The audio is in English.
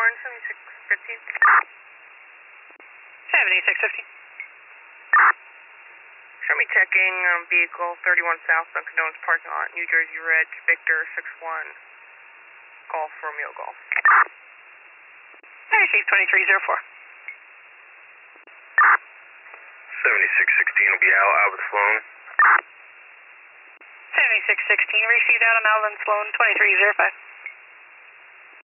Horn, 7615. 7615. Show me checking vehicle 31 South Dunkin' Donuts parking lot, New Jersey Reg, Victor 61, Golf Romeo Golf. 962304. 7616 will be out, Albert Sloan. 7616, received out on Alvin Sloan 2305.